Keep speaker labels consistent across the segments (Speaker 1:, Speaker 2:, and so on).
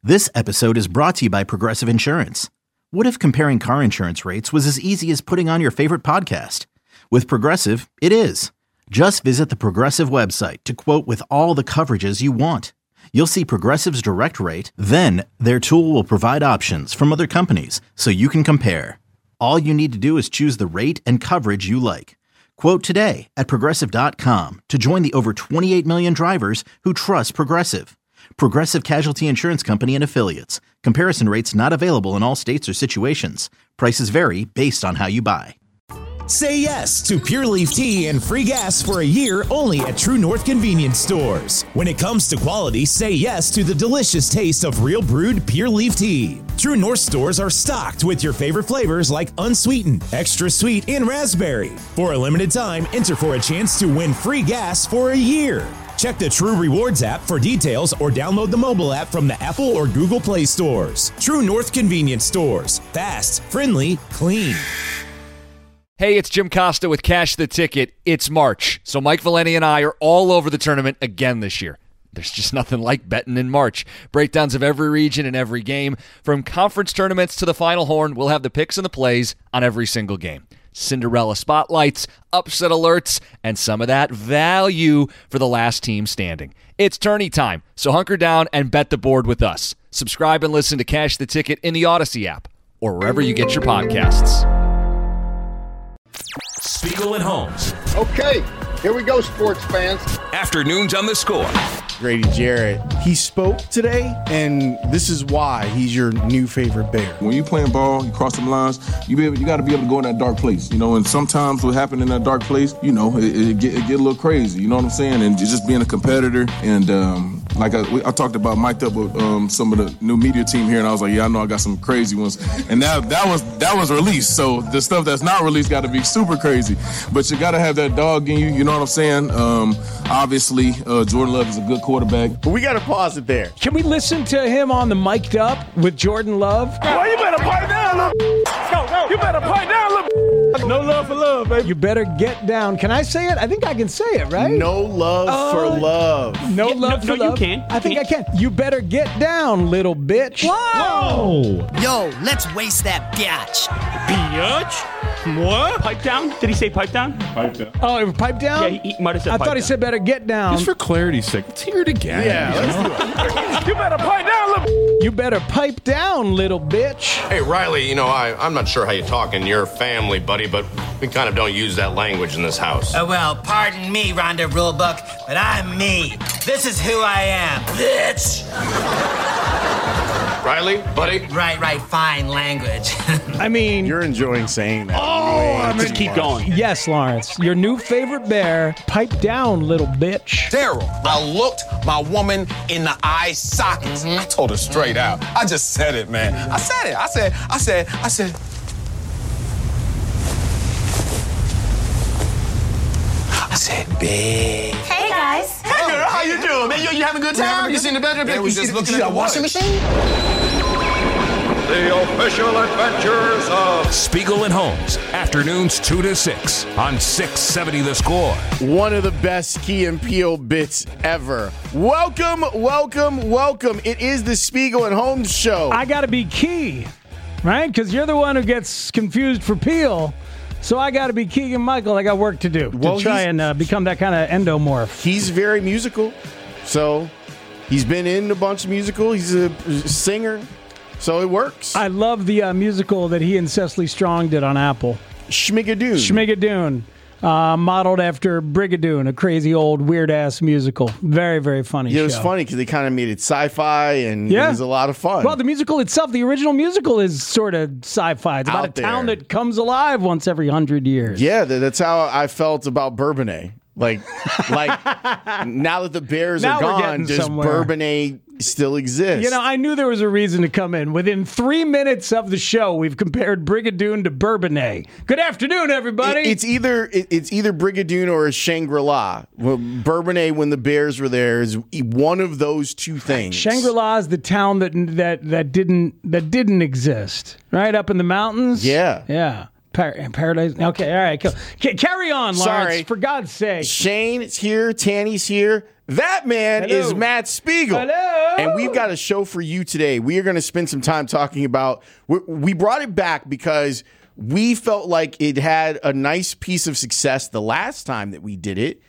Speaker 1: This episode is brought to you by Progressive Insurance. What if comparing car insurance rates was as easy as putting on your favorite podcast? With Progressive, it is. Just visit the Progressive website to quote with all the coverages you want. You'll see Progressive's direct rate, then their tool will provide options from other companies so you can compare. All you need to do is choose the rate and coverage you like. Quote today at Progressive.com to join the over 28 million drivers who trust Progressive. Progressive Casualty Insurance Company and Affiliates. Comparison rates not available in all states or situations. Prices vary based on how you buy.
Speaker 2: Say yes to Pure Leaf Tea and free gas for a year only at True North Convenience Stores. When it comes to quality, say yes to the delicious taste of real brewed Pure Leaf Tea. True North stores are stocked with your favorite flavors like unsweetened, extra sweet, and raspberry. For a limited time, enter for a chance to win free gas for a year. Check the True Rewards app for details or download the mobile app from the Apple or Google Play stores. True North Convenience Stores. Fast, friendly, clean.
Speaker 3: Hey, it's Jim Costa with Cash the Ticket. It's March, so Mike Valeni and I are all over the tournament again this year. There's just nothing like betting in March. Breakdowns of every region and every game. From conference tournaments to the Final Horn, we'll have the picks and the plays on every single game. Cinderella spotlights, upset alerts, and some of that value for the last team standing. It's tourney time, so hunker down and bet the board with us. Subscribe and listen to Cash the Ticket in the Odyssey app or wherever you get your podcasts.
Speaker 4: Spiegel and Holmes.
Speaker 5: Okay, here we go, sports fans.
Speaker 4: Afternoons on the Score.
Speaker 6: Grady Jarrett, he spoke today, and this is why he's your new favorite Bear.
Speaker 7: When you playing ball, you cross them lines, you got to be able to go in that dark place, and sometimes what happened in that dark place, it get a little crazy, you know what I'm saying? And just being a competitor, and like I talked about, mic'd up with some of the new media team here, and I was like, yeah, I know I got some crazy ones, and that was released, so the stuff that's not released got to be super crazy, but you got to have that dog in you, you know what I'm saying? Obviously, Jordan Love is a good quarterback.
Speaker 6: But we got to pause it there.
Speaker 8: Can we listen to him on the mic'd up with Jordan Love?
Speaker 9: Well, you better pipe down, little. Go. You better pipe down, little. No love for love, baby.
Speaker 8: You better get down. Can I say it? I think I can say it, right?
Speaker 6: No love for love.
Speaker 8: No love for love.
Speaker 9: No, you can.
Speaker 8: I think I can. You better get down, little bitch.
Speaker 9: Whoa.
Speaker 10: Yo, let's waste that biatch.
Speaker 9: Biatch? What? Pipe down? Did he say pipe down?
Speaker 6: Pipe down.
Speaker 8: Oh, pipe down?
Speaker 9: Yeah, he might have said
Speaker 8: I
Speaker 9: pipe
Speaker 8: thought he
Speaker 9: down.
Speaker 8: said better get down.
Speaker 11: Just for clarity's sake, let's hear it again.
Speaker 6: Yeah, let's do it.
Speaker 9: You better pipe down, little.
Speaker 8: You better pipe down, little bitch.
Speaker 12: Hey, Riley, I'm not sure how you talk in your family, buddy, but we kind of don't use that language in this house.
Speaker 10: Well, pardon me, Rhonda Rulebook, but I'm me. This is who I am, bitch.
Speaker 12: Riley, buddy?
Speaker 10: Right, fine language.
Speaker 8: I mean...
Speaker 6: You're enjoying saying that.
Speaker 9: I'm going to keep going.
Speaker 8: Yes, Lawrence. Your new favorite Bear. Pipe down, little bitch.
Speaker 13: Daryl, I looked my woman in the eye sockets. I told her straight out. I just said it, man. I said it. I said, big.
Speaker 14: Hey, guys.
Speaker 13: Hey, girl, how you doing, man? You having a good time? You seen the bedroom? Yeah, we just looking at the washing machine.
Speaker 4: The official adventures of Spiegel and Holmes. Afternoons 2 to 6 on 670 The Score.
Speaker 6: One of the best Key and Peele bits ever. Welcome. It is the Spiegel and Holmes show.
Speaker 8: I got to be Key, right? Because you're the one who gets confused for Peele. So I got to be Keegan-Michael. I got work to do to try and become that kind of endomorph.
Speaker 6: He's very musical. So he's been in a bunch of musicals. He's a singer. So it works.
Speaker 8: I love the musical that he and Cecily Strong did on Apple.
Speaker 6: Schmigadoon.
Speaker 8: Modeled after Brigadoon, a crazy old weird-ass musical. Very, very funny show.
Speaker 6: It was funny because they kind of made it sci-fi, and it was a lot of fun.
Speaker 8: Well, the musical itself, the original musical, is sort of sci-fi. It's about a town that comes alive once every 100 years.
Speaker 6: Yeah, that's how I felt about Bourbonnais. Like now that the Bears are gone, does Bourbonnais still exist?
Speaker 8: I knew there was a reason to come in. Within 3 minutes of the show, we've compared Brigadoon to Bourbonnais. Good afternoon, everybody.
Speaker 6: It's either Brigadoon or a Shangri-La. Well, Bourbonnais, when the Bears were there, is one of those two things.
Speaker 8: Shangri-La is the town that didn't exist, right up in the mountains.
Speaker 6: Yeah.
Speaker 8: Paradise. Okay, all right. Carry on, Lawrence.
Speaker 6: Sorry.
Speaker 8: For God's sake.
Speaker 6: Shane is here. Tanny's here. That man
Speaker 8: Hello.
Speaker 6: is Matt Spiegel.
Speaker 8: Hello.
Speaker 6: And we've got a show for you today. We are going to spend some time talking about, we brought it back because we felt like it had a nice piece of success the last time that we did it.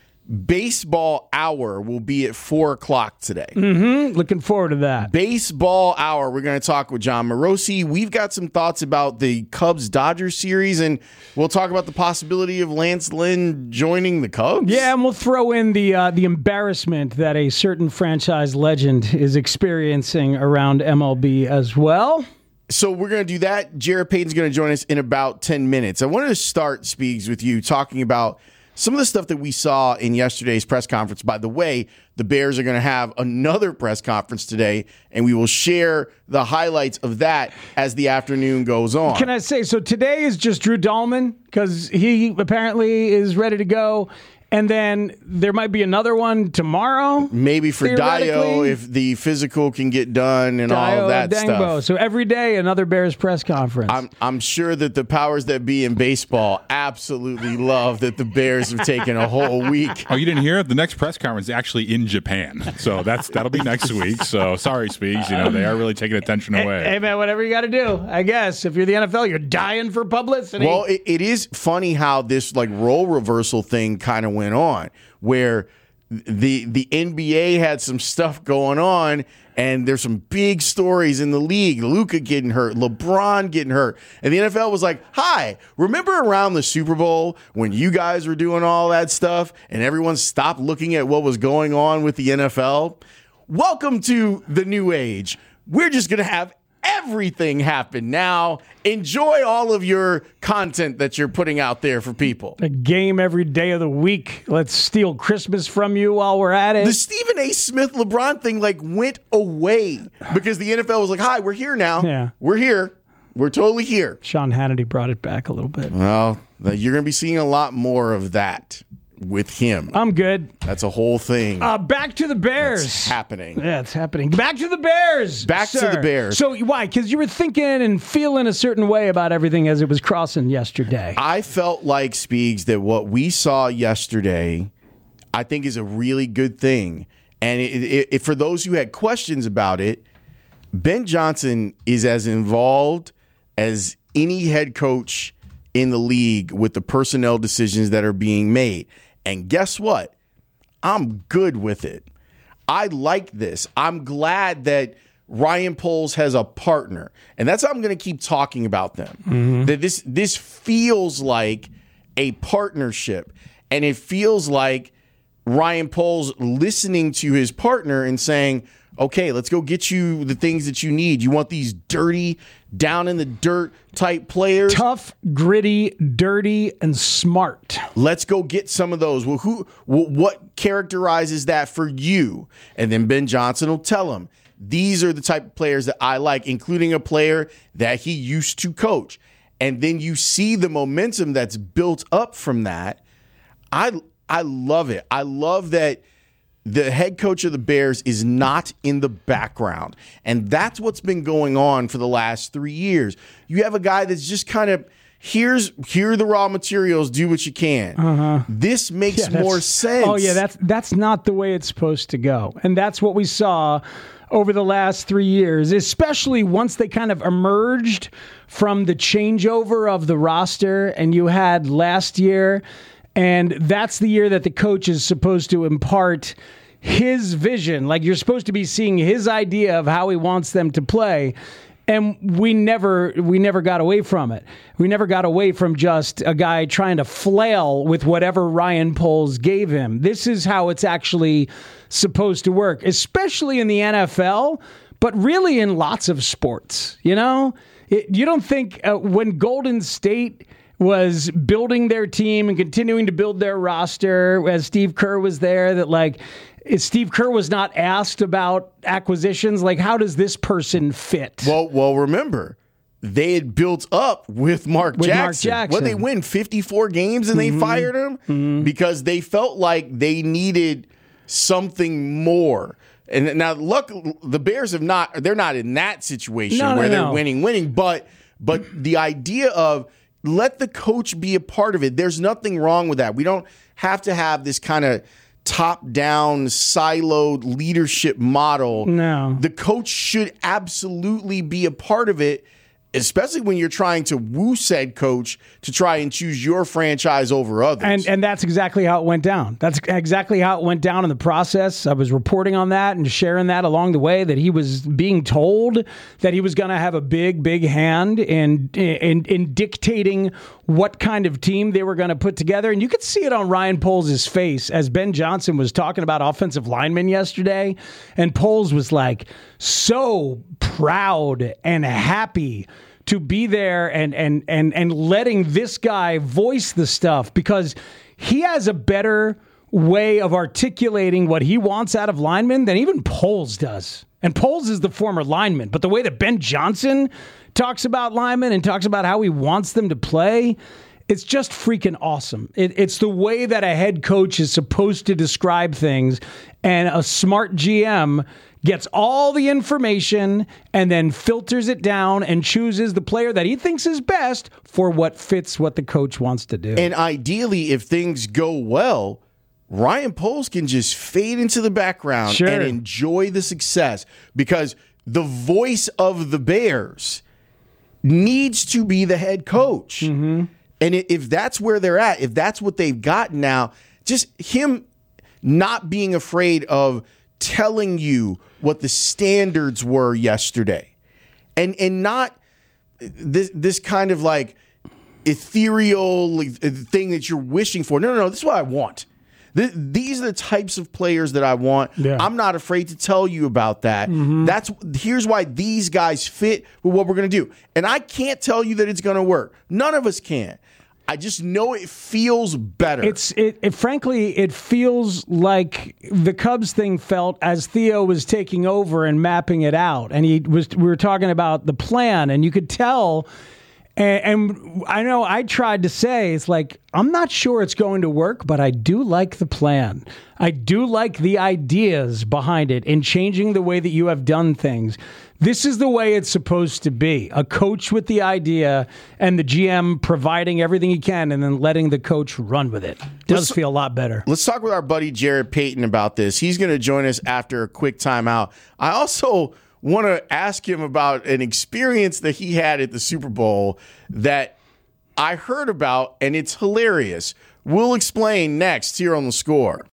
Speaker 6: Baseball Hour will be at 4 o'clock today.
Speaker 8: Looking forward to that.
Speaker 6: Baseball Hour. We're going to talk with John Morosi. We've got some thoughts about the Cubs-Dodgers series, and we'll talk about the possibility of Lance Lynn joining the Cubs.
Speaker 8: Yeah, and we'll throw in the embarrassment that a certain franchise legend is experiencing around MLB as well.
Speaker 6: So we're going to do that. Jared Payton's going to join us in about 10 minutes. I wanted to start, Speaks, with you talking about some of the stuff that we saw in yesterday's press conference. By the way, the Bears are going to have another press conference today, and we will share the highlights of that as the afternoon goes on.
Speaker 8: Can I say, so today is just Drew Dahlman, because he apparently is ready to go. And then there might be another one tomorrow.
Speaker 6: Maybe for Dio if the physical can get done and all of that stuff.
Speaker 8: So every day, another Bears press conference.
Speaker 6: I'm sure that the powers that be in baseball absolutely love that the Bears have taken a whole week.
Speaker 11: Oh, you didn't hear it? The next press conference is actually in Japan. So that'll be next week. So sorry, Speaks. They are really taking attention away.
Speaker 8: Hey, man, whatever you got to do, I guess. If you're the NFL, you're dying for publicity.
Speaker 6: Well, it is funny how this role reversal thing kind of went on, where the NBA had some stuff going on, and there's some big stories in the league. Luka getting hurt, LeBron getting hurt, and the NFL was like, hi, remember around the Super Bowl when you guys were doing all that stuff and everyone stopped looking at what was going on with the NFL? Welcome to the new age. We're just going to have everything happen now. Enjoy all of your content that you're putting out there for people.
Speaker 8: A game every day of the week. Let's steal Christmas from you while we're at it.
Speaker 6: The Stephen A. Smith LeBron thing went away because the NFL was like, hi, we're here now.
Speaker 8: Yeah.
Speaker 6: We're here. We're totally here.
Speaker 8: Sean Hannity brought it back a little bit.
Speaker 6: Well, you're going to be seeing a lot more of that with him.
Speaker 8: I'm good.
Speaker 6: That's a whole thing.
Speaker 8: Back to the Bears.
Speaker 6: That's happening.
Speaker 8: Yeah, it's happening. Back to the Bears.
Speaker 6: Back to the Bears.
Speaker 8: So why? Because you were thinking and feeling a certain way about everything as it was crossing yesterday.
Speaker 6: I felt like, Speaks, that what we saw yesterday, I think is a really good thing. And for those who had questions about it, Ben Johnson is as involved as any head coach in the league with the personnel decisions that are being made. And guess what? I'm good with it. I like this. I'm glad that Ryan Poles has a partner. And that's how I'm going to keep talking about them. Mm-hmm. That this feels like a partnership. And it feels like Ryan Poles listening to his partner and saying, okay, let's go get you the things that you need. You want these dirty, down in the dirt type players?
Speaker 8: Tough, gritty, dirty, and smart.
Speaker 6: Let's go get some of those. Well, what characterizes that for you? And then Ben Johnson will tell him, these are the type of players that I like, including a player that he used to coach. And then you see the momentum that's built up from that. I love it. I love that the head coach of the Bears is not in the background. And that's what's been going on for the last 3 years. You have a guy that's just kind of, here are the raw materials, do what you can. Uh-huh. This makes more sense.
Speaker 8: Oh, yeah, that's not the way it's supposed to go. And that's what we saw over the last 3 years, especially once they kind of emerged from the changeover of the roster. And you had last year, and that's the year that the coach is supposed to impart his vision. Like, you're supposed to be seeing his idea of how he wants them to play. And we never got away from it. We never got away from just a guy trying to flail with whatever Ryan Poles gave him. This is how it's actually supposed to work, especially in the NFL, but really in lots of sports. You know, you don't think when Golden State was building their team and continuing to build their roster as Steve Kerr was there, that Steve Kerr was not asked about acquisitions. Like, how does this person fit?
Speaker 6: Well, remember, they had built up with Mark Jackson. Well, they win 54 games and they fired him because they felt like they needed something more. And now, look, the Bears they're not in that situation where they're winning. But the idea of let the coach be a part of it, there's nothing wrong with that. We don't have to have this kind of top-down, siloed leadership model.
Speaker 8: No.
Speaker 6: The coach should absolutely be a part of it, especially when you're trying to woo said coach to try and choose your franchise over others.
Speaker 8: And that's exactly how it went down. That's exactly how it went down in the process. I was reporting on that and sharing that along the way, that he was being told that he was going to have a big hand in dictating what kind of team they were going to put together. And you could see it on Ryan Poles' face as Ben Johnson was talking about offensive linemen yesterday. And Poles was like so proud and happy to be there and letting this guy voice the stuff, because he has a better way of articulating what he wants out of linemen than even Poles does. And Poles is the former lineman, but the way that Ben Johnson talks about linemen and talks about how he wants them to play, it's just freaking awesome. It's the way that a head coach is supposed to describe things, and a smart GM gets all the information and then filters it down and chooses the player that he thinks is best for what fits what the coach wants to do.
Speaker 6: And ideally, if things go well, Ryan Poles can just fade into the background and enjoy the success, because the voice of the Bears needs to be the head coach.
Speaker 8: Mm-hmm.
Speaker 6: And if that's where they're at, if that's what they've got now, just him not being afraid of telling you what the standards were yesterday, and not this kind of like ethereal thing that you're wishing for. No, this is what I want. These are the types of players that I want.
Speaker 8: Yeah.
Speaker 6: I'm not afraid to tell you about that.
Speaker 8: Mm-hmm.
Speaker 6: Here's why these guys fit with what we're going to do. And I can't tell you that it's going to work. None of us can. I just know it feels better.
Speaker 8: Frankly, it feels like the Cubs thing felt as Theo was taking over and mapping it out. And we were talking about the plan, and you could tell. And I know I tried to say, it's like, I'm not sure it's going to work, but I do like the plan. I do like the ideas behind it in changing the way that you have done things. This is the way it's supposed to be. A coach with the idea and the GM providing everything he can and then letting the coach run with it. Does feel a lot better.
Speaker 6: Let's talk with our buddy Jared Payton about this. He's going to join us after a quick timeout. I also want to ask him about an experience that he had at the Super Bowl that I heard about, and it's hilarious. We'll explain next here on The Score.